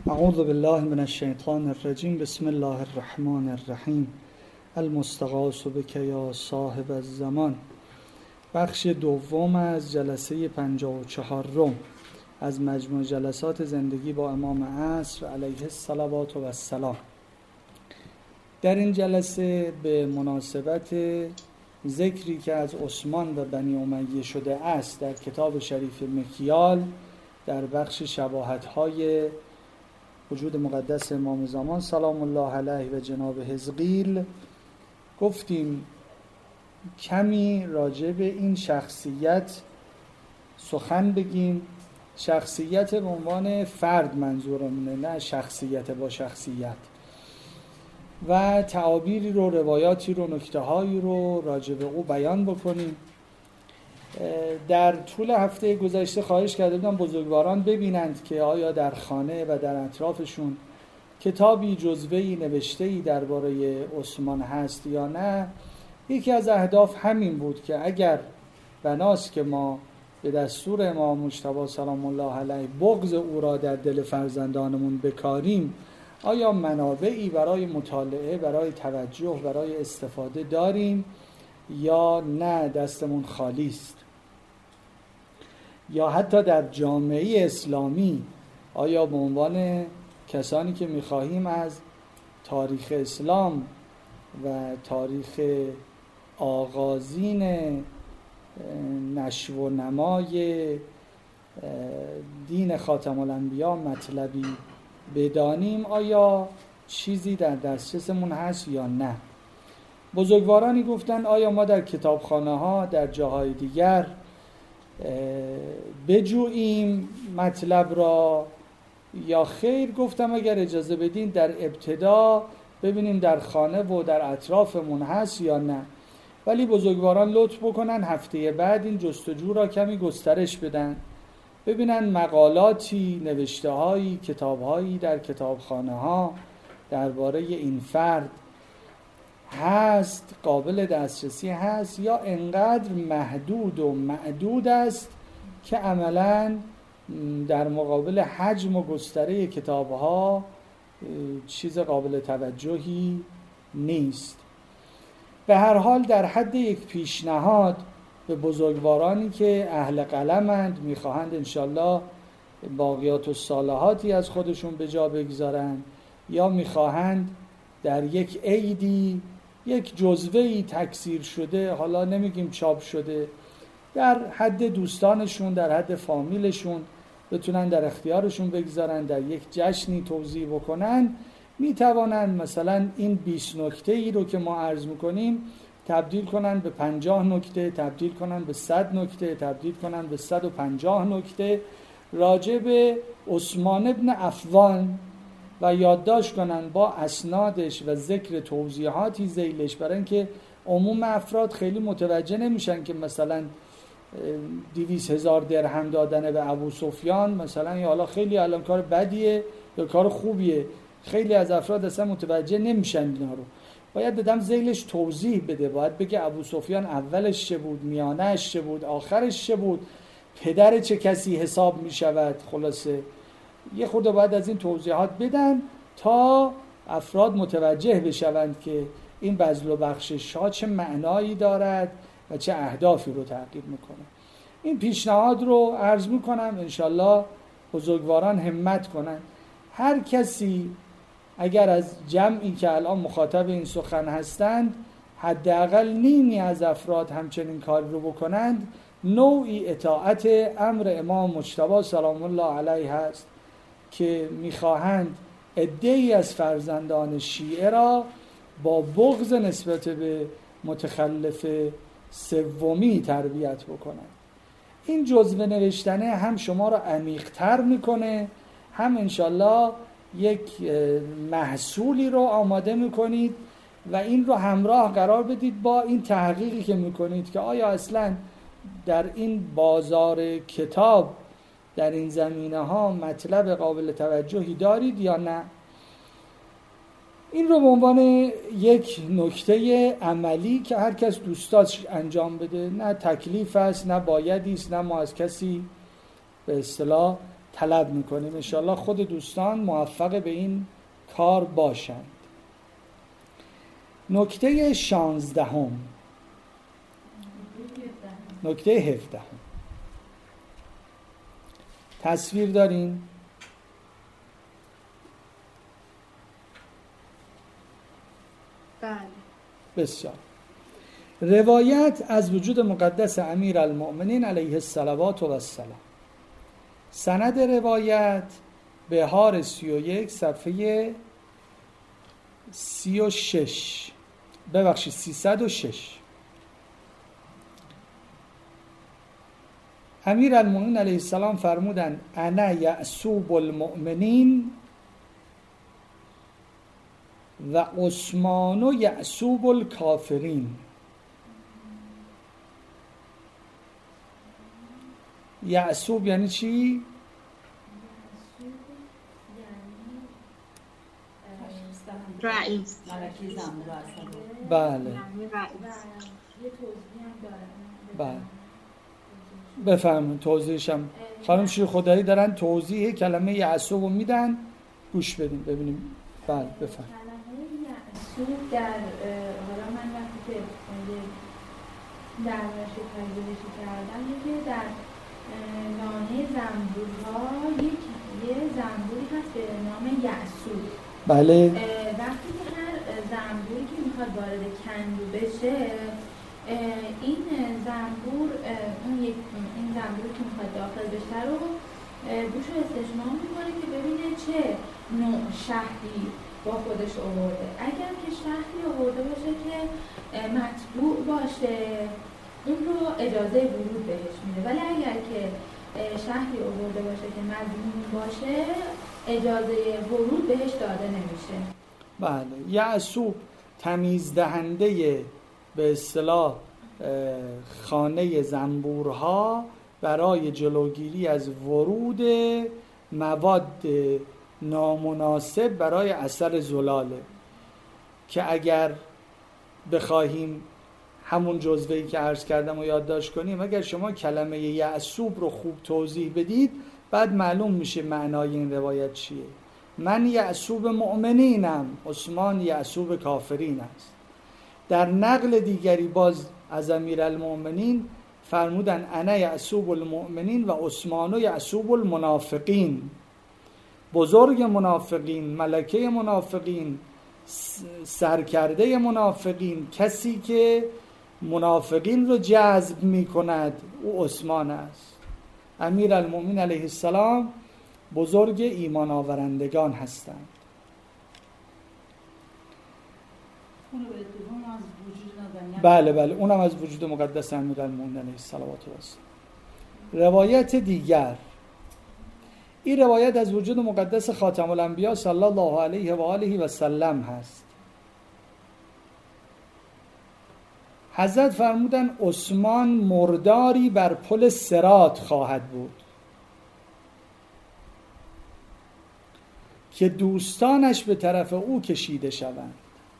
اعوذ بالله من الشیطان الرجیم. بسم الله الرحمن الرحیم. المستغاث بک یا صاحب الزمان. بخش دوم از جلسه 54 از مجموع جلسات زندگی با امام عصر علیه الصلوات و السلام. در این جلسه به مناسبت ذکری که از عثمان و بنی امیه شده است در کتاب شریف مکیال در بخش شباهت‌های وجود مقدس امام زمان سلام الله علیه و جناب حزقیل گفتیم کمی راجع به این شخصیت سخن بگیم. شخصیت به عنوان فرد منظورمونه، نه شخصیت با شخصیت، و تعابیری رو، روایاتی رو، نکته‌هایی رو راجع به او بیان بکنیم. در طول هفته گذشته خواهش کرده بودم بزرگواران ببینند که آیا در خانه و در اطرافشون کتابی جزوه‌ای نوشته‌ای درباره عثمان هست یا نه. یکی از اهداف همین بود که اگر بناست که ما به دستور امام مجتبی سلام الله علیه بغض او را در دل فرزندانمون بکاریم، آیا منابعی برای مطالعه، برای توجه، برای استفاده داریم یا نه دستمون خالی است؟ یا حتی در جامعه اسلامی آیا به عنوان کسانی که می‌خواهیم از تاریخ اسلام و تاریخ آغازین نشو و نمای دین خاتم الانبیا مطلبی بدانیم، آیا چیزی در دسترسمون هست یا نه؟ بزرگوارانی گفتن آیا ما در کتابخانه ها در جاهای دیگر بجوییم مطلب را یا خیر؟ گفتم اگر اجازه بدین در ابتدا ببینیم در خانه و در اطرافمون هست یا نه. ولی بزرگواران لطف بکنن هفته بعد این جستجو را کمی گسترش بدن، ببینن مقالاتی، نوشته‌هایی، کتاب‌هایی در کتابخانه ها درباره این فرد هست، قابل دسترسی هست، یا انقدر محدود و معدود است که عملاً در مقابل حجم و گستره کتاب‌ها چیز قابل توجهی نیست. به هر حال در حد یک پیشنهاد به بزرگوارانی که اهل قلمند، میخواهند انشالله باقیات و صالحاتی از خودشون به جا بگذارند یا میخواهند در یک عیدی یک جزوه‌ای تکثیر شده، حالا نمیگیم چاپ شده، در حد دوستانشون، در حد فامیلشون بتونن در اختیارشون بگذارن، در یک جشنی توزیع بکنن، میتوانن مثلا این 20 نکته‌ای رو که ما عرض میکنیم تبدیل کنن به 50 نکته، تبدیل کنن به 100 نکته، تبدیل کنن به 150 نکته راجع به عثمان ابن عفان و یادداشت کنن با اسنادش و ذکر توضیحاتی ذیلش، برای اینکه عموم افراد خیلی متوجه نمیشن که مثلا 200,000 درهم دادن به ابو سفیان مثلا یا حالا خیلی الان کار بدیه یا کار خوبیه. خیلی از افراد اصلا متوجه نمیشن اینا رو. باید بدم ذیلش توضیح بده، باید بگه ابو سفیان اولش چه بود، میانهش چه بود، آخرش چه بود، پدر چه کسی حساب میشود. خلاصه یه خورده باید از این توضیحات بدن تا افراد متوجه بشوند که این بذل و بخشش ها چه معنایی دارد و چه اهدافی رو تحقق میکنه. این پیشنهاد رو عرض میکنم، انشالله بزرگواران همت کنن. هر کسی اگر از جمعی که الان مخاطب این سخن هستند حداقل نیمی از افراد همچنین کار رو بکنند، نوعی اطاعت امر امام مجتبی سلام الله علیه هست که میخواهند عده‌ای از فرزندان شیعه را با بغض نسبت به متخلف سومی تربیت بکنند. این جزوه نوشتنه هم شما را عمیق‌تر میکنه، هم انشالله یک محصولی رو آماده میکنید و این رو همراه قرار بدید با این تحقیقی که میکنید که آیا اصلا در این بازار کتاب در این زمینه ها مطلب قابل توجهی دارید یا نه. این رو به عنوان یک نکته عملی که هر کس دوست داشت انجام بده، نه تکلیف است، نه بایدی است، نه ما از کسی به اصطلاح طلب میکنیم. انشاءالله خود دوستان موفق به این کار باشند. نکته 16، نکته 17. تصویر دارین؟ بله. بسیار. روایت از وجود مقدس امیرالمؤمنین علیه الصلوات و السلام. سند روایت بهار 31 صفحه 36 ببخشید 306. امیرالمؤمنین علیه السلام فرمودند انا یعصوب المؤمنین و عثمان یعصوب الکافرین. یعصوب یعنی چی؟ رئیس. بله بله بفهمون توضیحشم. خانم شیر خدایی دارن توضیح کلمه یعصوب رو میدن، گوش بدیم ببینیم. بله بفهم. کلمه یعصوب در حالا من وقتی که دربارش پژوهشی کردم که در نامه زنبورها یه زنبوری هست به نام یعصوب. بله. وقتی که هر زنبوری که میخواد وارد کندو بشه، این زنبور این زنبوری که میخواد داخل بشه رو گوشو استشمام میکنه که ببینه چه نوع شهری با خودش آورده. اگر که شهری آورده باشه که مطبوع باشه، اون رو اجازه ورود بهش میده، ولی اگر که شهری آورده باشه که مظنون باشه، اجازه ورود بهش داده نمیشه. بله. یعصوب تمیز دهنده به اصطلاح خانه زنبورها برای جلوگیری از ورود مواد نامناسب برای اثر زلاله، که اگر بخواهیم همون جزوه‌ای که عرض کردم رو یادداشت کنیم، اگر شما کلمه یعصوب رو خوب توضیح بدید بعد معلوم میشه معنای این روایت چیه. من یعصوب مؤمنینم، عثمان یعصوب کافرین است. در نقل دیگری باز از امیرالمؤمنین فرمودن انا یعصوب المؤمنین و عثمان یعصوب المنافقین. بزرگ منافقین، ملکه منافقین، سرکرده منافقین، کسی که منافقین رو جذب می کند، او عثمان است. امیرالمؤمنین علیه السلام بزرگ ایمان آورندگان هستند. بله بله، اونم از وجود مقدس امیرالمؤمنین علیه السلام. روایت دیگر، این روایت از وجود مقدس خاتم الانبیا صلی الله علیه و آله و سلم هست. حضرت فرمودن عثمان مرداری بر پل صراط خواهد بود که دوستانش به طرف او کشیده شوند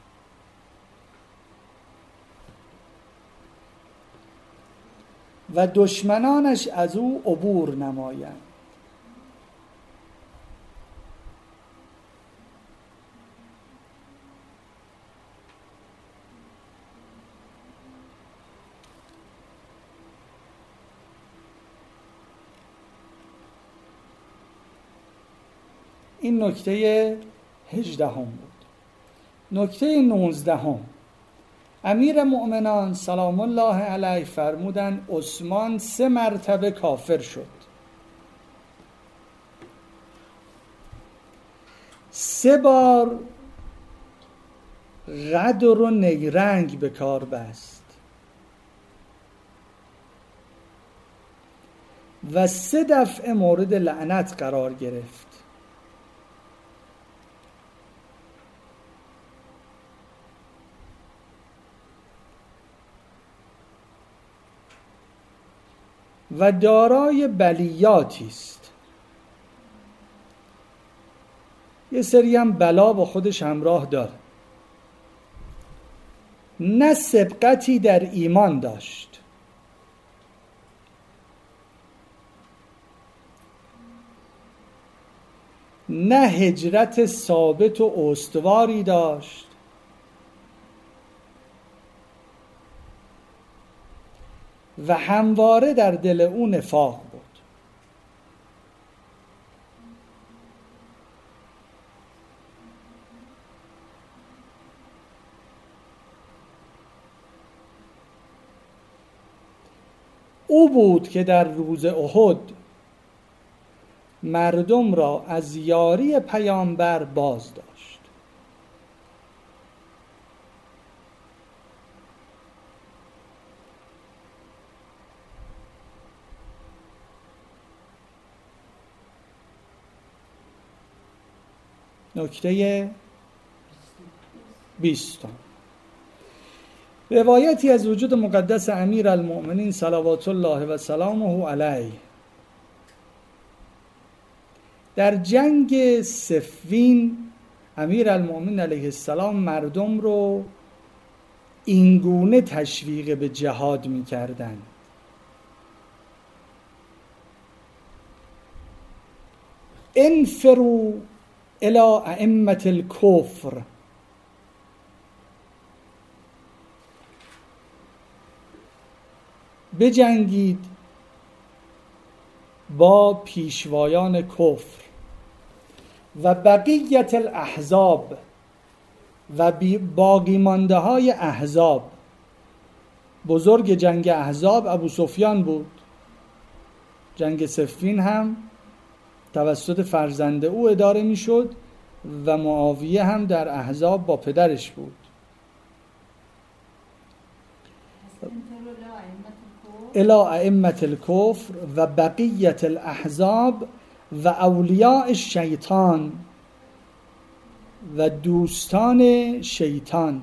و دشمنانش از او عبور نمایند. این نکته 18 بود. نکته 19، امیر مؤمنان سلام الله علیه فرمودن عثمان 3 مرتبه کافر شد. 3 بار غدر و نیرنگ به کار بست و 3 دفعه مورد لعنت قرار گرفت. و دارای بلیاتی است. یه سری هم بلا با خودش همراه داره. نه سبقتی در ایمان داشت، نه هجرت ثابت و استواری داشت و همواره در دل او نفاق بود. او بود که در روز احد مردم را از یاری پیامبر باز داشت. نکته 20 روایتی از وجود مقدس امیر المؤمنین صلوات الله و سلامه علیه در جنگ صفین امیر المؤمنین علیه السلام مردم رو اینگونه تشویق به جهاد می کردن: انفروا الی ائمة الکفر، بجنگید با پیشوایان کفر و بقیت الاحزاب و باقی مانده های احزاب. بزرگ جنگ احزاب ابو سفیان بود. جنگ صفین هم توسط فرزند او اداره می شد و معاویه هم در احزاب با پدرش بود. الی ائمة الکفر و بقیت الاحزاب و اولیاء الشیطان و دوستان شیطان.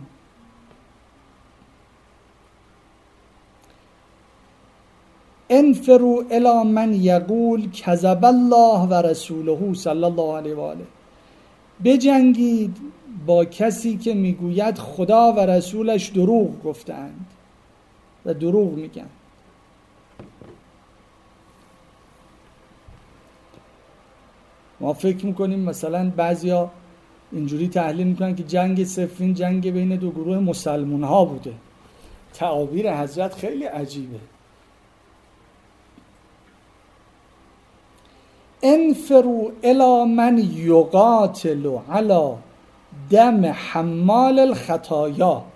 انفروا الی من یقول کذب الله و رسوله صلی الله علیه و آله، بجنگید با کسی که میگوید خدا و رسولش دروغ گفتند و دروغ میگن. ما فکر میکنیم مثلا بعضیا اینجوری تحلیل میکنن که جنگ صفین جنگ بین دو گروه مسلمان ها بوده. تعابیر حضرت خیلی عجیبه. انفروا الی من یقاتل علی دم حمال الخطایا.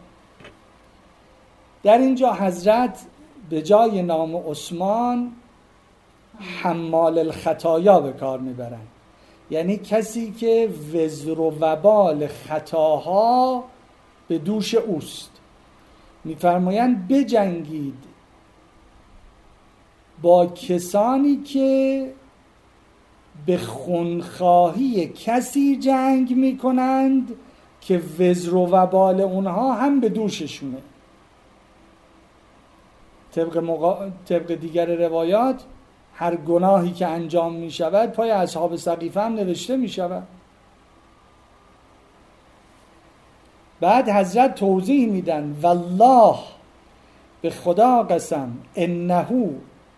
در اینجا حضرت به جای نام عثمان حمال الخطایا به کار میبرن، یعنی کسی که وزر و وبال خطاها به دوش اوست. میفرمایند بجنگید با کسانی که به خونخواهی کسی جنگ میکنند که وزر و وبال اونها هم به دوششونه. طبق دیگر روایات هر گناهی که انجام می شود پای اصحاب سقیفه هم نوشته می شود. بعد حضرت توضیح میدن والله، به خدا قسم، انه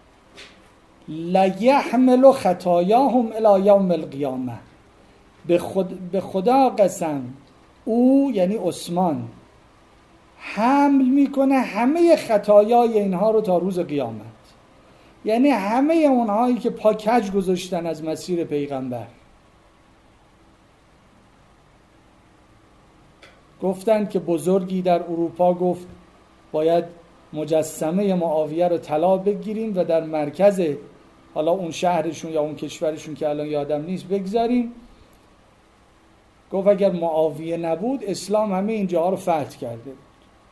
لیحمل خطایاهم الی یوم القیامه، به خدا قسم او یعنی عثمان حمل میکنه همه خطایای اینها رو تا روز قیامت. یعنی همه اونهایی که پا کج گذاشتن از مسیر پیغمبر، گفتن که بزرگی در اروپا گفت باید مجسمه معاویه رو طلا بگیریم و در مرکز حالا اون شهرشون یا اون کشورشون که الان یادم نیست بگذاریم. گفت اگر معاویه نبود اسلام همه اینجاها رو فتح کرده بود.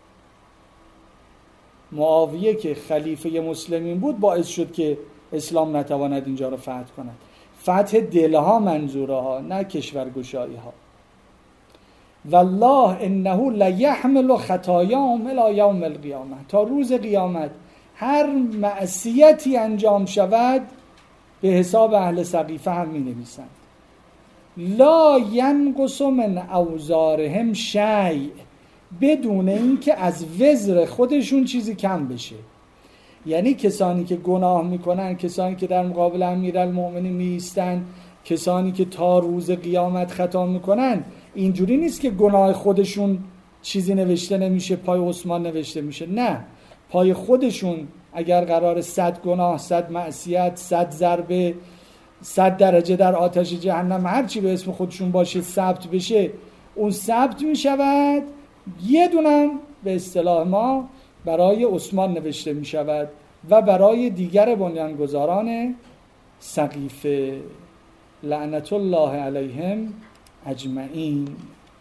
معاویه که خلیفه مسلمین بود باعث شد که اسلام نتواند اینجا رو فتح کند. فتح دلها منظوره ها، نه کشورگشایی ها. والله انه لیحمل خطایاهم الی یوم القیامه، تا روز قیامت هر معصیتی انجام شود به حساب اهل سقیفه هم می نویسند. لا ینقص من اوزارهم شیء، بدون اینکه از وزر خودشون چیزی کم بشه. یعنی کسانی که گناه میکنن، کسانی که در مقابل امیرالمؤمنین میایستن، کسانی که تا روز قیامت خطا میکنن اینجوری نیست که گناه خودشون چیزی نوشته نمیشه پای عثمان نوشته میشه، نه، پای خودشون اگر قرار 100 گناه، 100 معصیت، 100 ضربه، 100 درجه در آتش جهنم، هر چی به اسم خودشون باشه ثبت بشه، اون ثبت میشود، یه دونم به اصطلاح ما برای عثمان نوشته میشود و برای دیگر بنیانگذاران سقیفه لعنت الله علیهم اجمعین.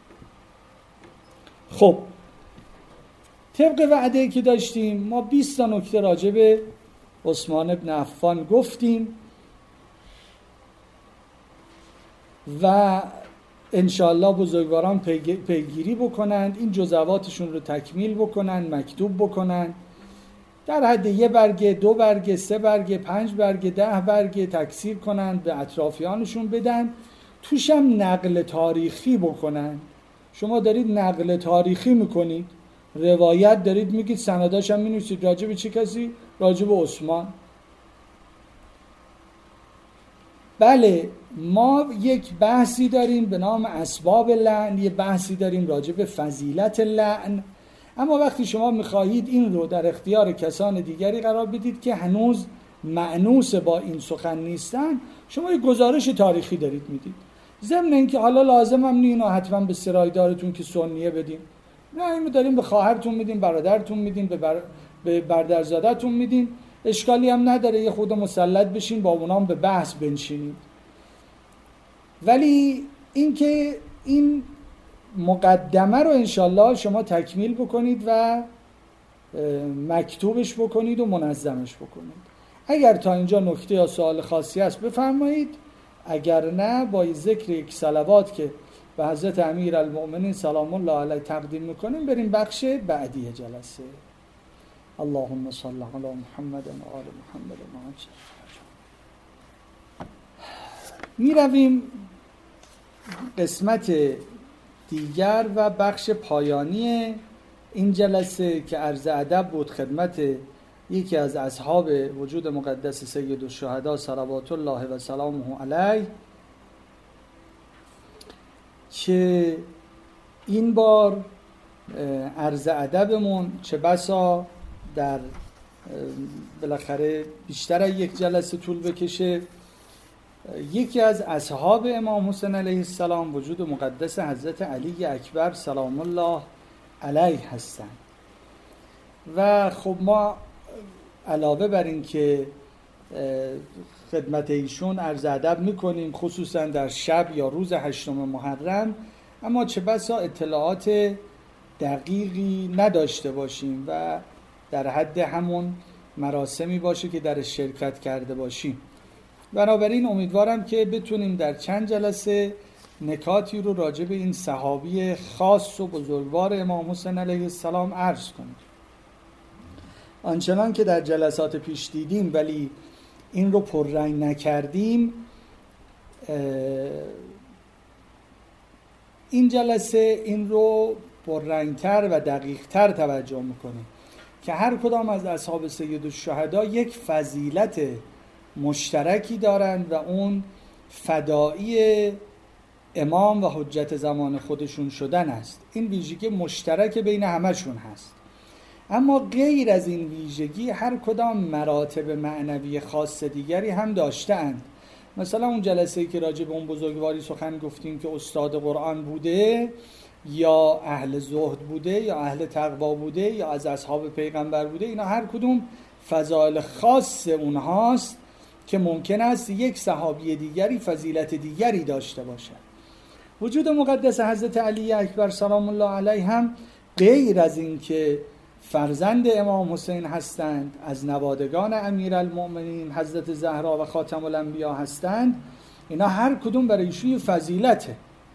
خب طبق وعده که داشتیم ما 20 تا نکته راجع به عثمان ابن عفان گفتیم و انشاءالله بزرگواران پیگیری بکنند، این جزواتشون رو تکمیل بکنند، مکتوب بکنند، در حد 1 برگه، 2 برگه، 3 برگه، 5 برگه، 10 برگه تکثیر کنند، به اطرافیانشون بدن، توش هم نقل تاریخی بکنند. شما دارید نقل تاریخی میکنید، روایت دارید میگید، سنداش هم مینویسید، راجع به چه کسی؟ راجع به عثمان. بله ما یک بحثی داریم به نام اسباب لعن، یه بحثی داریم راجع به فضیلت لعن، اما وقتی شما میخواهید این رو در اختیار کسان دیگری قرار بدید که هنوز مأنوس با این سخن نیستن، شما یک گزارش تاریخی دارید میدید، ضمن اینکه حالا لازم هم نیست اینو حتما به سرایدارتون که سنیه بدیم، نه، اینو داریم به خواهرتون میدین، برادرتون میدین، به برادرزادتون میدین، اشکالی هم نداره، یه خود مسلط بشین با اونام به بحث بنشینید. ولی اینکه این مقدمه رو انشالله شما تکمیل بکنید و مکتوبش بکنید و منظمش بکنید. اگر تا اینجا نکته یا سوال خاصی هست بفرمایید، اگر نه با ذکر یک صلوات که به حضرت امیرالمؤمنین سلام الله علیه تقدیم میکنیم بریم بخش بعدی جلسه. اللهم صل علی محمد و آل محمد. می رویم قسمت دیگر و بخش پایانی این جلسه که عرض ادب بود خدمت یکی از اصحاب وجود مقدس سید الشهدا صلوات الله و سلامه علیه که این بار عرض ادبمون چه بسا در بالاخره بیشتر از یک جلسه طول بکشه. یکی از اصحاب امام حسین علیه السلام وجود مقدس حضرت علی اکبر سلام الله علیه هستند و خب ما علاوه بر این که خدمت ایشون عرض ادب میکنیم خصوصا در شب یا روز 8 محرم، اما چه بسا اطلاعات دقیقی نداشته باشیم و در حد همون مراسمی باشه که در شرکت کرده باشیم. بنابراین امیدوارم که بتونیم در چند جلسه نکاتی رو راجع به این صحابی خاص و بزرگوار امام حسین علیه السلام عرض کنیم. آنچنان که در جلسات پیش دیدیم ولی این رو پررنگ نکردیم، این جلسه این رو پررنگتر و دقیقتر توجه میکنیم که هر کدام از اصحاب سید الشهدا یک فضیلت مشترکی دارند و اون فدایی امام و حجت زمان خودشون شدن است. این ویژگی مشترک بین همشون هست، اما غیر از این ویژگی هر کدام مراتب معنوی خاص دیگری هم داشتند. مثلا اون جلسه‌ای که راجع به اون بزرگواری سخن گفتیم که استاد قرآن بوده یا اهل زهد بوده یا اهل تقوا بوده یا از اصحاب پیغمبر بوده، اینا هر کدوم فضائل خاص اونهاست که ممکن است یک صحابی دیگری فضیلت دیگری داشته باشد. وجود مقدس حضرت علی اکبر سلام الله علیه هم غیر از این که فرزند امام حسین هستند، از نوادگان امیرالمؤمنین حضرت زهرا و خاتم الانبیا هستند، اینا هر کدوم برای ایشون فضیلته،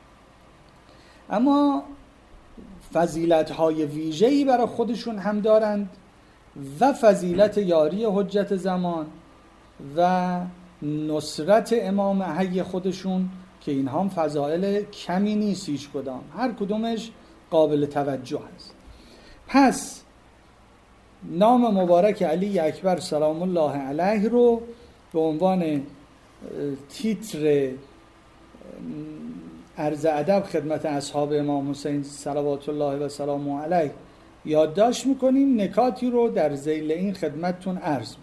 اما فضیلت‌های ویژه‌ای برای خودشون هم دارند و فضیلت یاری حجت زمان و نصرت امام حی خودشون که اینها هم فضائل کمی نیست، هیچ کدام هر کدومش قابل توجه است. پس نام مبارک علی اکبر سلام الله علیه رو به عنوان تیتر عرض ادب خدمت اصحاب امام حسین صلوات الله و سلامه علیه یادداشت میکنیم، نکاتی رو در ذیل این خدمتتون عرض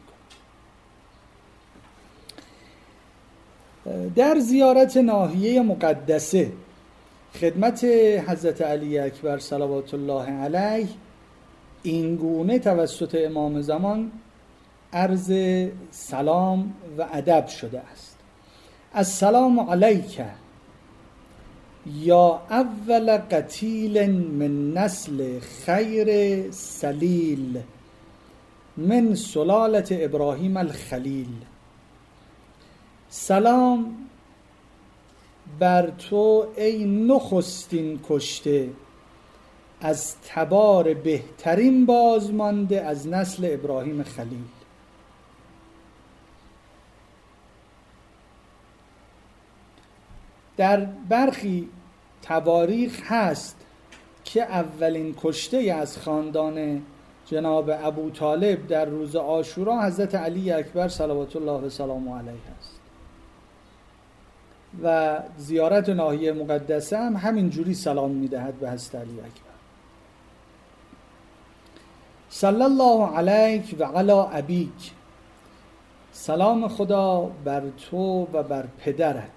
میکنم. در زیارت ناحیه مقدسه خدمت حضرت علی اکبر صلوات الله علیه این گونه توسط امام زمان عرض سلام و ادب شده است: السلام علیک یا اول قتیل من نسل خیر سلیل من سلالة ابراهیم الخلیل. سلام بر تو ای نخستین کشته از تبار بهترین بازمانده از نسل ابراهیم خلیل. در برخی تواریخ هست که اولین کشته از خاندان جناب ابو طالب در روز عاشورا حضرت علی اکبر صلوات الله و سلامه علیه است و زیارت ناحیه مقدسه هم همین جوری سلام میدهد به حضرت علی اکبر. صلی الله علیک و علی ابیک، سلام خدا بر تو و بر پدرت.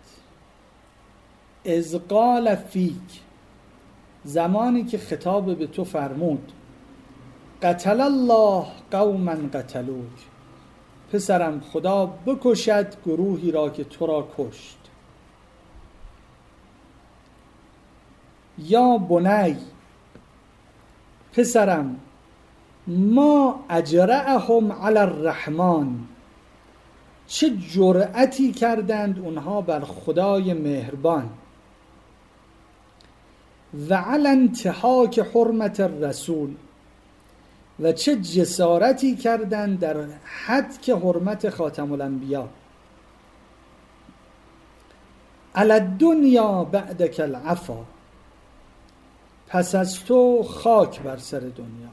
اذ قال فیک، زمانی که خطاب به تو فرمود. قتل الله قوما قتلوک، پسرم خدا بکشد گروهی را که تو را کشت. یا بنی، پسرم ما اجرأهم علی الرحمن، چه جرأتی کردند اونها بر خدای مهربان. و علی انتهاک حرمت الرسول، و چه جسارتی کردند در حد که حرمت خاتم الانبیا. علی الدنیا بعدک العفا، پس از تو خاک بر سر دنیا.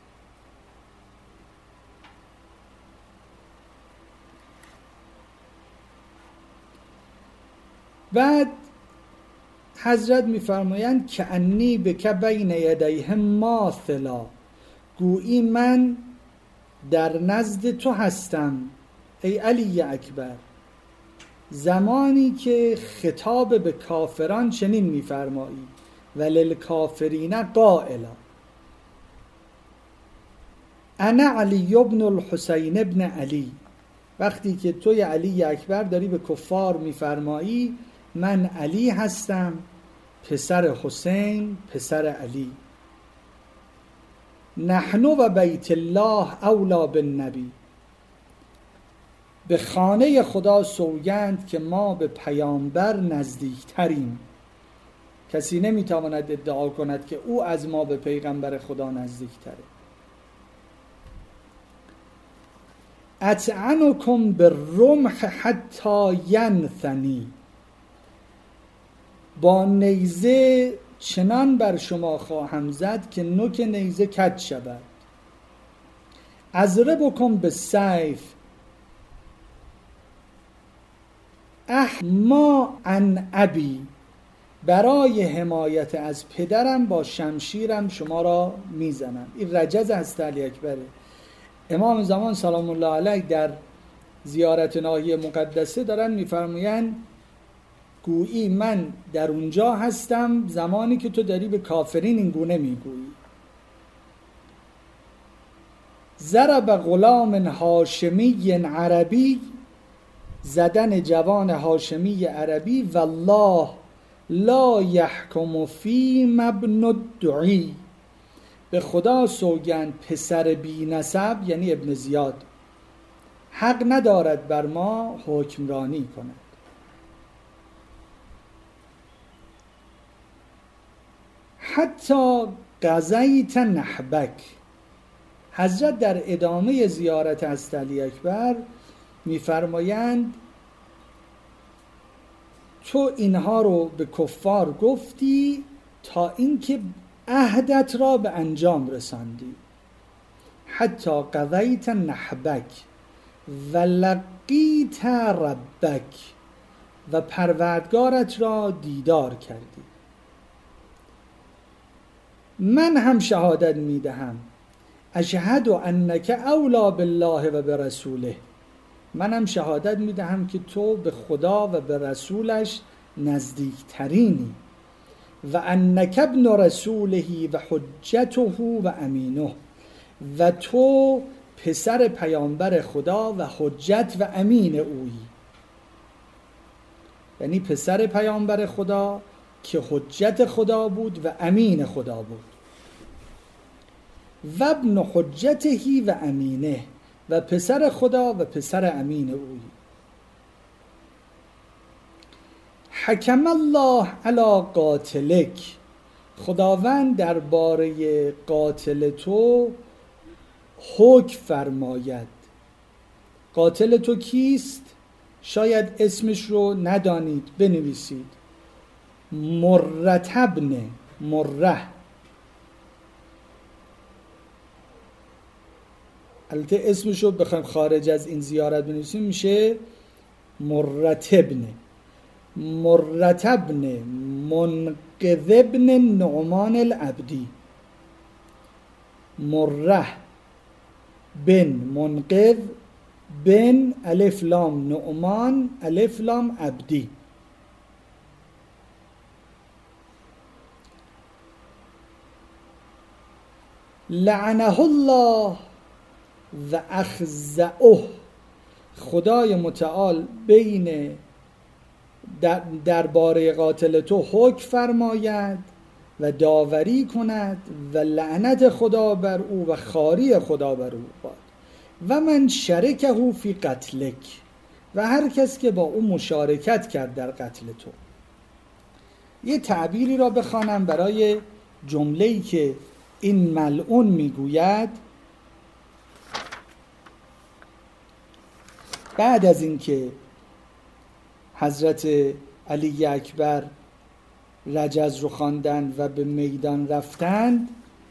بعد حضرت می‌فرمایند که انی بک بین یدیهم ماثلا، گویی من در نزد تو هستم ای علی اکبر زمانی که خطاب به کافران چنین می‌فرمایی: وللکافرین قائلا. انا علی ابن الحسین ابن علی، وقتی که توی علی اکبر داری به کفار می‌فرمایی من علی هستم پسر حسین پسر علی. نحن و بیت الله اولا بالنبی، به خانه خدا سوگند که ما به پیامبر نزدیکتریم. کسی نمیتواند ادعا کند که او از ما به پیغمبر خدا نزدیکتره. اطعنکم بالرمح حتی ینثنی، با نیزه چنان بر شما خواهم زد که نوک نیزه کج شود. اضربکم بالسیف احما عن ابی، برای حمایت از پدرم با شمشیرم شما را میزنم. این رجز حضرت علی اکبره. امام زمان سلام الله علیه در زیارت ناحیه مقدسه دارن میفرمایند گویی من در اونجا هستم زمانی که تو داری به کافرین این گونه میگویی. ضرب غلام هاشمی عربی، زدن جوان هاشمی عربی. والله لا یحکم فی ابن الدعی، به خدا سوگند پسر بی نسب یعنی ابن زیاد حق ندارد بر ما حکمرانی کند. حتی قضیت نحبک، حضرت در ادامه زیارت حضرت علی اکبر میفرمایند تو اینها رو به کفار گفتی تا اینکه عهدت را به انجام رساندی. حتی قضیت نحبک و لقیت ربک، و پروردگارت را دیدار کردی. من هم شهادت میدهم اشهد انک اولی بالله و برسوله، منم شهادت میدهم که تو به خدا و به رسولش نزدیکترینی. و انک ابن رسوله و حجته و امینه، و تو پسر پیامبر خدا و حجت و امین اویی. یعنی پسر پیامبر خدا که حجت خدا بود و امین خدا بود. و ابن حجته و امینه، و پسر خدا و پسر امین اویی. حکم الله علی قاتلک، خداوند درباره قاتل تو حکم فرماید. قاتل تو کیست؟ شاید اسمش رو ندانید، بنویسید. مرتبن، مره، البته اسمش رو بخوایم خارج از این زیارت بنویسیم میشه مرتبن. مرتبن منقذ بن نعمان العبدی. مره بن منقذ بن الف لام نعمان الف لام عبدی. لعنه الله و اخزعه، خدای متعال بین درباره قاتل تو حکم فرماید و داوری کند و لعنت خدا بر او و خواری خدا بر او باد. و من شرکه فی قتلک، و هر کس که با او مشارکت کرد در قتل تو. یه تعبیری را بخوانم برای جمله‌ای که این ملعون میگوید. بعد از اینکه حضرت علی اکبر رجز رو خواندند و به میدان رفتند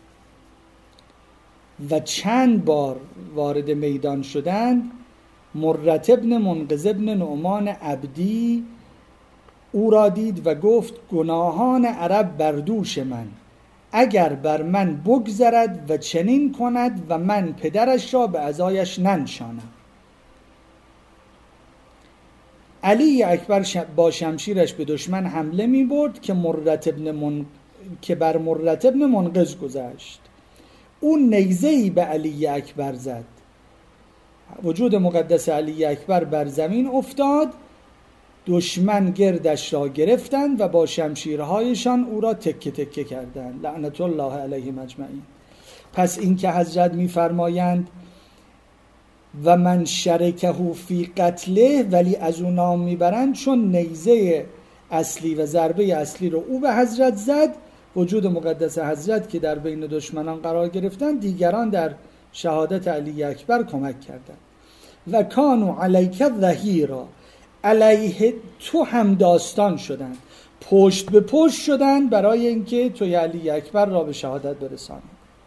و چند بار وارد میدان شدند، مرتب بن منقذ بن نعمان عبدی او را دید و گفت گناهان عرب بر دوش من، اگر بر من بگذرد و چنین کند و من پدرش را به عزایش ننشانم. علی اکبر با شمشیرش به دشمن حمله می برد که بر مرتب بن منقذ گذشت. اون نیزه‌ای به علی اکبر زد، وجود مقدس علی اکبر بر زمین افتاد. دشمن گردش را گرفتند و با شمشیرهایشان او را تکه تکه کردند، لعنت الله علیهم اجمعین. پس این که حضرت می‌فرمایند و من شرکه فی قتله، ولی از اون نام میبرند چون نیزه اصلی و ضربه اصلی رو او به حضرت زد. وجود مقدس حضرت که در بین دشمنان قرار گرفتن، دیگران در شهادت علی اکبر کمک کردند. و کانوا علیک ظهیرا، علیه تو هم داستان شدند، پشت به پشت شدند برای اینکه توی علی اکبر را به شهادت برسانند.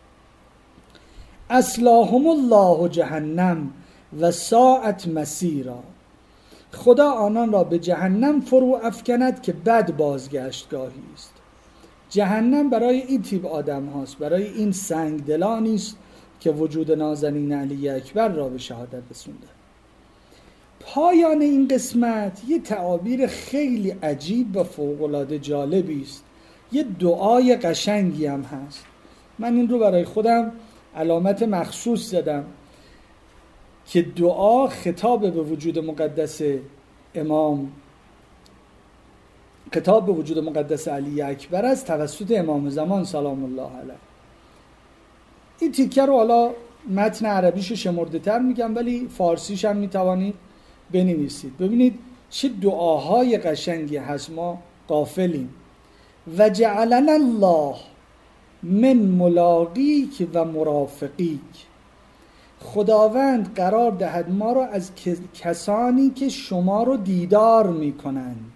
اصلاهم الله جهنم و ساعت مسیرا، خدا آنان را به جهنم فرو افکند که بد بازگشتگاهی است. جهنم برای این تیپ آدم هاست، برای این سنگدلانی است که وجود نازنین علی اکبر را به شهادت رسونده. پایان این قسمت یه تعابیر خیلی عجیب و فوق‌العاده جالبی است. یه دعای قشنگی هم هست. من این رو برای خودم علامت مخصوص زدم که دعا خطاب به وجود مقدس امام، خطاب به وجود مقدس علی اکبر است توسط امام زمان سلام الله علیه. این تیکه رو حالا متن عربیشو شمرده تر میگم، ولی فارسیش هم میتوانید بنویسید. ببینید چه دعاهای قشنگی هست، ما غافلیم. و جعلنا الله من ملاقیک و مرافقیک، خداوند قرار دهد ما را از کسانی که شما رو دیدار میکنند.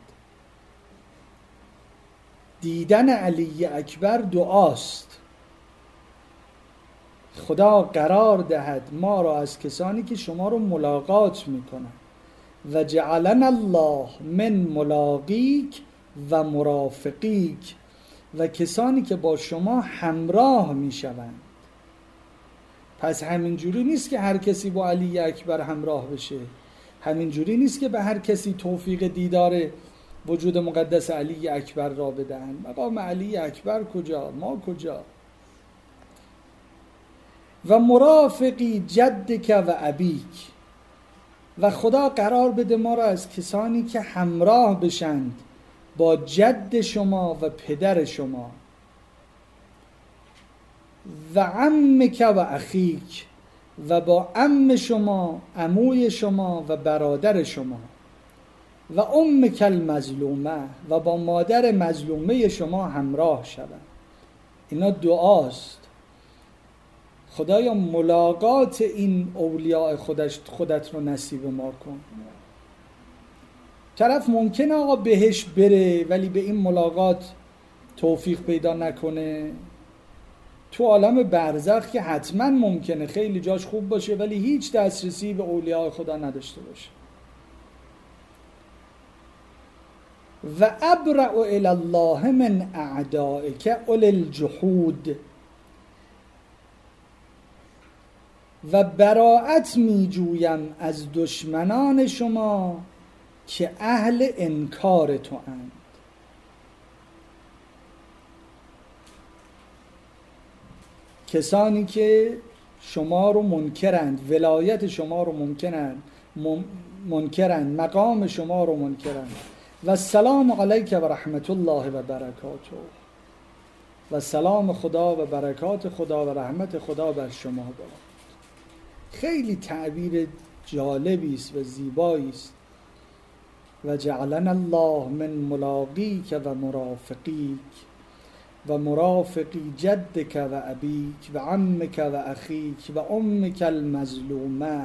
دیدن علی اکبر دعاست. خدا قرار دهد ما را از کسانی که شما رو ملاقات میکنند. و جعلنا الله من ملاقیک و مرافقیک، و کسانی که با شما همراه می شوند. پس همینجوری نیست که هر کسی با علی اکبر همراه بشه، همینجوری نیست که به هر کسی توفیق دیدار وجود مقدس علی اکبر را بدن. مقام علی اکبر کجا؟ ما کجا؟ و مرافقی جدک و ابیک، و خدا قرار بده ما را از کسانی که همراه بشند با جد شما و پدر شما، و عمک و اخیک، و با عم شما، عموی شما و برادر شما، و امک المظلومه، و با مادر مظلومه شما همراه شوند. اینا دعاست. خدایا ملاقات این اولیاء خودت رو نصیب ما کن. طرف ممکنه آقا بهش بره ولی به این ملاقات توفیق پیدا نکنه. تو عالم برزخ که حتما ممکنه خیلی جاش خوب باشه ولی هیچ دسترسی به اولیاء خدا نداشته باشه. و ابرأ الی الله من اعدائک اولی الجحود، و براءت می جویم از دشمنان شما که اهل انکار تو اند. کسانی که شما رو منکرند، ولایت شما رو منکرند، مقام شما رو منکرند. و السلام علیک و رحمت الله و برکاته، و سلام خدا و برکات خدا و رحمت خدا بر شما باد. خیلی تعبیر جالبی است و زیبایی است. و جعلنا الله من ملاقیک و مرافقیک و مرافقی جدک و ابیک و عمک و اخیک و امک المظلومه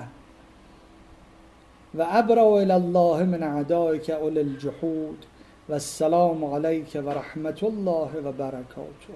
و ابرأ الی الله من اعدائک اولی الجحود و السلام علیک و رحمت الله و برکاته.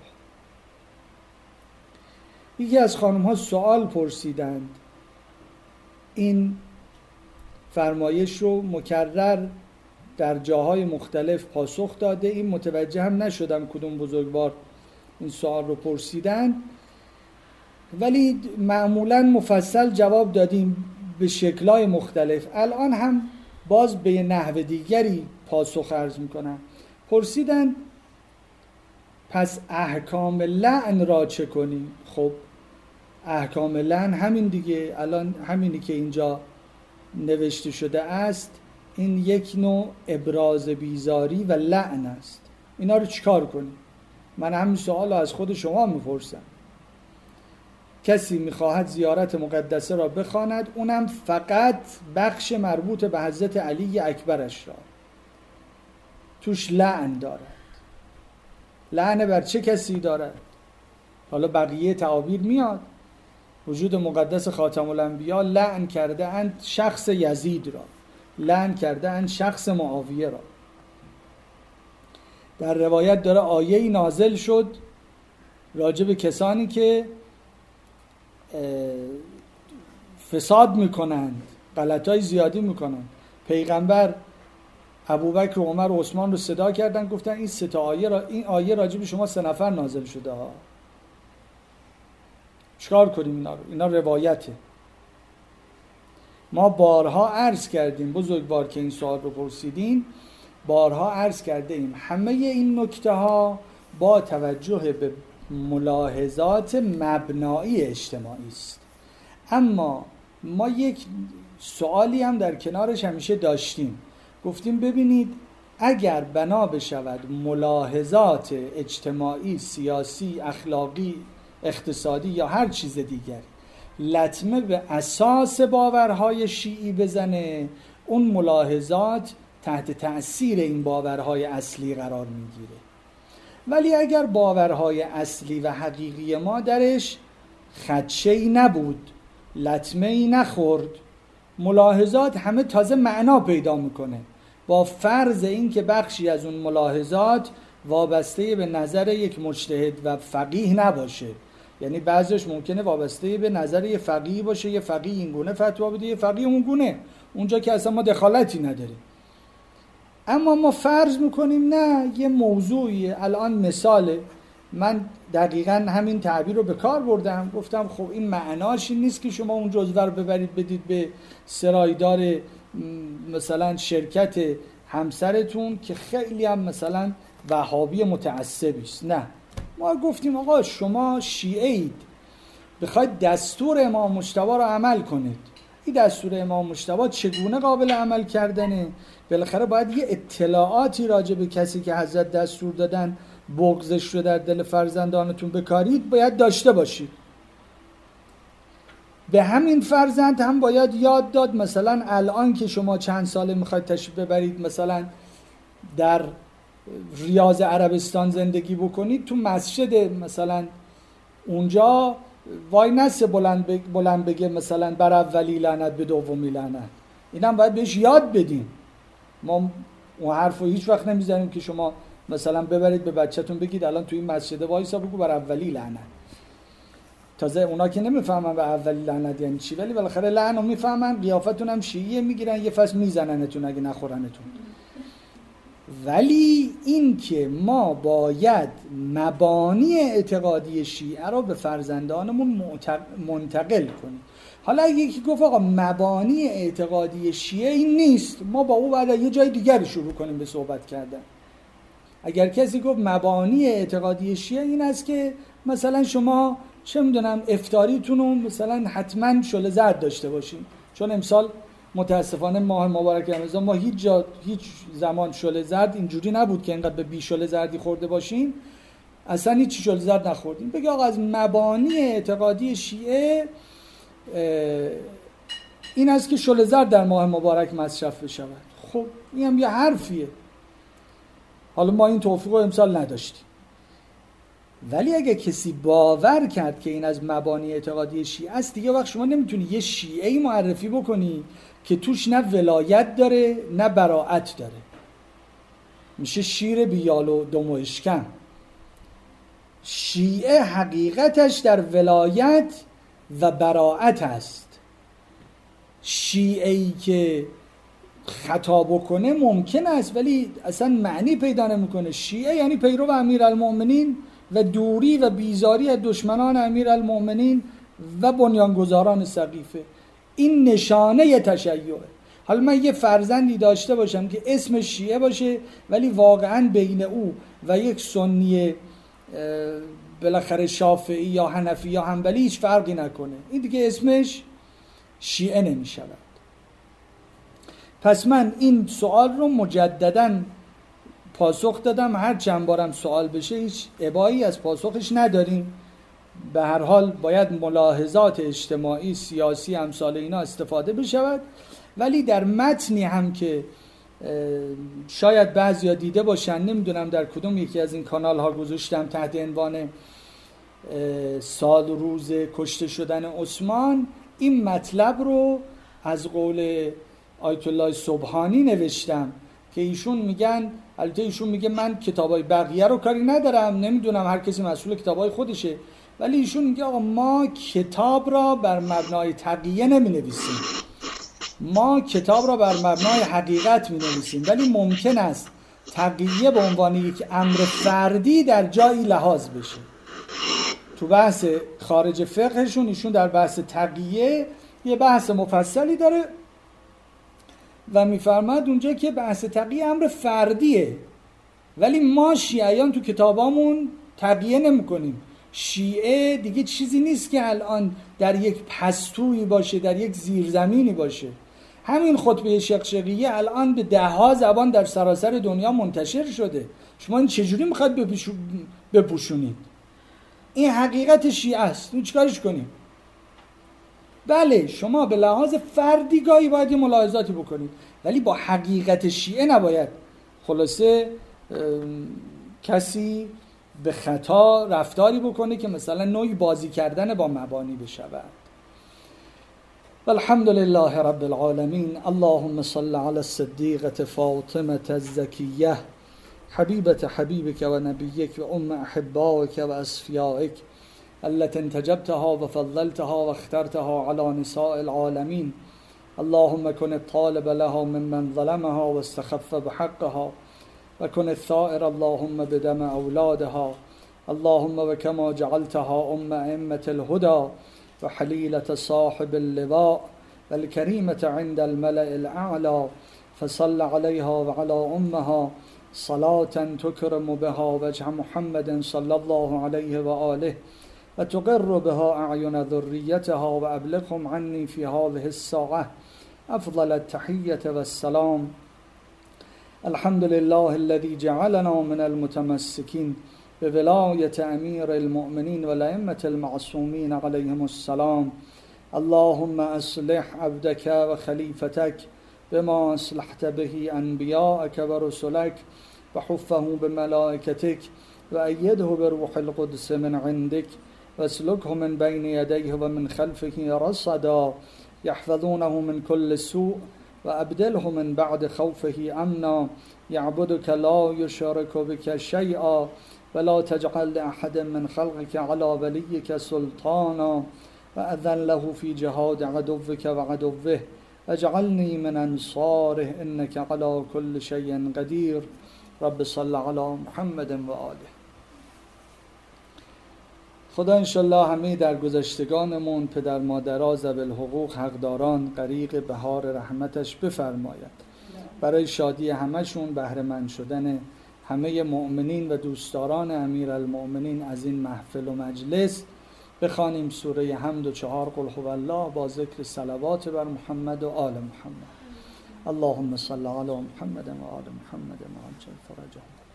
یکی از خانم ها سوال پرسیدند، این فرمایش رو مکرر در جاهای مختلف پاسخ داده، این متوجه هم نشدم کدوم بزرگوار این سوال رو پرسیدن، ولی معمولا مفصل جواب دادیم به شکل‌های مختلف. الان هم باز به نحو دیگری پاسخ عرض میکنم. پرسیدن پس احکام لعن را چه کنیم؟ خب احکام لعن همین دیگه، الان همینی که اینجا نوشته شده است، این یک نوع ابراز بیزاری و لعن است. اینا رو چیکار کنیم؟ من همین سوال رو از خود شما میپرسم. کسی میخواهد زیارت مقدسه را بخواند، اونم فقط بخش مربوط به حضرت علی اکبرش را، توش لعن دارد. لعن بر چه کسی دارد؟ حالا بقیه تعابیر میاد. وجود مقدس خاتم الانبیا لعن کرده اند شخص یزید را، لعن کرده اند شخص معاویه را. در روایت داره آیه‌ای نازل شد راجع به کسانی که فساد میکنند، غلطای زیادی میکنند. پیغمبر ابوبکر و عمر و عثمان رو صدا کردن، گفتن این سه تا این آیه راجع به شما 3 نفر نازل شده ها. چیکار کنیم اینا رو؟ اینا روایته. ما بارها عرض کردیم، بزرگوار که این سوال رو پرسیدین، بارها عرض کرده ایم همه این نکته ها با توجه به ملاحظات مبنایی اجتماعی است. اما ما یک سوالی هم در کنارش همیشه داشتیم، گفتیم ببینید اگر بنا بشود ملاحظات اجتماعی، سیاسی، اخلاقی، اقتصادی یا هر چیز دیگری لطمه به اساس باورهای شیعی بزنه، اون ملاحظات تحت تأثیر این باورهای اصلی قرار میگیره. ولی اگر باورهای اصلی و حقیقی ما درش خدشه‌ای نبود، لطمه‌ای نخورد، ملاحظات همه تازه معنا پیدا میکنه، با فرض این که بخشی از اون ملاحظات وابسته به نظر یک مجتهد و فقیه نباشه، یعنی بعضیش ممکنه وابسته به نظر یه فقیه باشه، یه فقیه این گونه فتوا بده، یه فقیه اون گونه، اونجا که اصلا ما دخالتی نداریم. اما ما فرض میکنیم نه، یه موضوعی الان مثاله، من دقیقاً همین تعبیر رو به کار بردم، گفتم خب این معناش این نیست که شما اون جزوه رو ببرید بدید به سرایدار مثلا شرکت همسرتون که خیلی هم مثلا وهابی متعصبی است. نه، ما گفتیم آقا شما شیعه اید، بخواید دستور امام مجتبی رو عمل کنید، این دستور امام مجتبی چگونه قابل عمل کردنه؟ بالاخره باید یه اطلاعاتی راجع به کسی که حضرت دستور دادن بغضش رو در دل فرزندانتون بکارید باید داشته باشید. به همین فرزند هم باید یاد داد مثلا الان که شما چند ساله میخواید تشریف ببرید مثلا در ریاض عربستان زندگی بکنید، تو مسجد مثلا اونجا وای نسه بلند بگه مثلا بر اولی لعنت به دومی لعنت. اینم باید بهش یاد بدیم. ما اون حرفو هیچ وقت نمیزنیم که شما مثلا ببرید به بچه‌تون بگید الان تو این مسجد وایسا بگو بر اولی لعنت. تازه اونا که نمیفهمن به اولی لعنت یعنی چی، ولی بالاخره لعنو میفهمن، قیافتون هم شیعه میگیرن، یه فصل میزننتون اگه نخورنتون. ولی این که ما باید مبانی اعتقادی شیعه رو به فرزندانمون منتقل کنیم. حالا اگه یکی گفت آقا مبانی اعتقادی شیعه این نیست، ما با او بعد یه جای دیگری شروع کنیم به صحبت کردن. اگر کسی گفت مبانی اعتقادی شیعه این است که مثلا شما چه میدونم افطاریتون رو مثلا حتما شل زرد داشته باشین، چون امسال متاسفانه ماه مبارک رمضان ما هیچ زمان شل زرد اینجوری نبود که اینقدر به بی شل زردی خورده باشین، اصلا هیچ شل زرد نخوردیم. بگه آقا از مبانی اعتقادی شیعه این است که شل زرد در ماه مبارک مصرف بشود. خب این هم یه حرفیه. حالا ما این توفیق رو امسال نداشتیم، ولی اگه کسی باور کرد که این از مبانی اعتقادی شیعه است، دیگه وقت شما نمیتونی یه شیعه‌ای معرفی بکنی که توش نه ولایت داره نه براعت داره. میشه شیر بیال و دم و اشکم. شیعه حقیقتش در ولایت و براعت است. شیعه‌ای که خطا بکنه ممکن است ولی اصلا معنی پیدا نمیکنه. شیعه یعنی پیرو امیرالمؤمنین و دوری و بیزاری از دشمنان امیرالمؤمنین و بنیانگذاران سقیفه. این نشانه تشیعه. حالا من یه فرزندی داشته باشم که اسمش شیعه باشه ولی واقعا بین او و یک سنی بالاخره شافعی یا حنفی یا حنبلی هیچ فرقی نکنه، این دیگه اسمش شیعه نمیشود. پس من این سوال رو مجدداً پاسخ دادم، هر چند بارم سوال بشه هیچ ابایی از پاسخش نداریم. به هر حال باید ملاحظات اجتماعی سیاسی امثال اینا استفاده بشود، ولی در متنی هم که شاید بعضیا دیده باشن، نمیدونم در کدوم یکی از این کانال ها گذاشتم تحت عنوان سال و روز کشته شدن عثمان، این مطلب رو از قول آیت الله سبحانی نوشتم که ایشون میگن، البته ایشون میگه من کتابای بقیه رو کاری ندارم، نمیدونم هر کسی مسئول کتابای خودشه، ولی ایشون میگه آقا ما کتاب را بر مبنای تقیه نمی نویسیم، ما کتاب را بر مبنای حقیقت می نویسیم، ولی ممکن است تقیه به عنوان یک امر فردی در جایی لحاظ بشه. تو بحث خارج فقهشون ایشون در بحث تقیه یه بحث مفصلی داره و میفرماد اونجا که بحث تقیه امر فردیه، ولی ما شیعیان تو کتابامون تقیه نمی کنیم. شیعه دیگه چیزی نیست که الان در یک پستویی باشه، در یک زیرزمینی باشه. همین خطبه شقشقیه الان به 10 زبان در سراسر دنیا منتشر شده. شما این چجوری میخواد بپوشونید؟ این حقیقت شیعه است، این چیکارش کنیم؟ بله شما به لحاظ فردی گاهی باید یه ملاحظاتی بکنید، ولی با حقیقت شیعه نباید خلاصه کسی به خطا رفتاری بکنه که مثلا نوعی بازی کردن با مبانی بشود. والحمد لله رب العالمین. اللهم صل علی الصدیقة فاطمة الزکیه حبیبة حبیبک و نبیک و ام احبائک و اصفیائک التي انتجبتها وفضلتها واخترتها على نساء العالمين. اللهم كن الطالب لها ممن ظلمها واستخف بحقها، وكن الثائر اللهم بدم أولادها. اللهم وكما جعلتها أئمة الهدى وحليلة صاحب اللواء والكريمة عند الملأ الأعلى، فصل عليها وعلى أمها صلاة تكرم بها وجه محمد صلى الله عليه وآله، وتقر بها أعين ذريتها، وأبلغهم عني في هذه الساعة أفضل التحية والسلام. الحمد لله الذي جعلنا من المتمسكين بولاية أمير المؤمنين والأئمة المعصومين عليهم السلام. اللهم أصلح عبدك وخليفتك بما أصلحت به أنبياءك ورسلك، وحفه بملائكتك، وأيده بروح القدس من عندك، واسلكه من بين يديه ومن خلفه رصدا يحفظونه من كل سوء، وأبدله من بعد خوفه أمنا يعبدك لا يشرك بك شيئا، ولا تجعل لأحد من خلقك على وليك سلطانا، وأذن له في جهاد عدوك وعدوه، واجعلني من أنصاره إنك على كل شيء قدير. رب صل على محمد و آله. خدا انشالله همه در گذشتگانمون پدر مادرها ذوی الحقوق حقداران غریق بهار رحمتش بفرماید. برای شادی همشون، بهره مند شدن همه مؤمنین و دوستداران امیرالمؤمنین از این محفل و مجلس، بخوانیم سوره حمد و 4 قل هو الله با ذکر صلوات بر محمد و آل محمد. اللهم صل علی محمد و آل محمد و عجل فرجهم.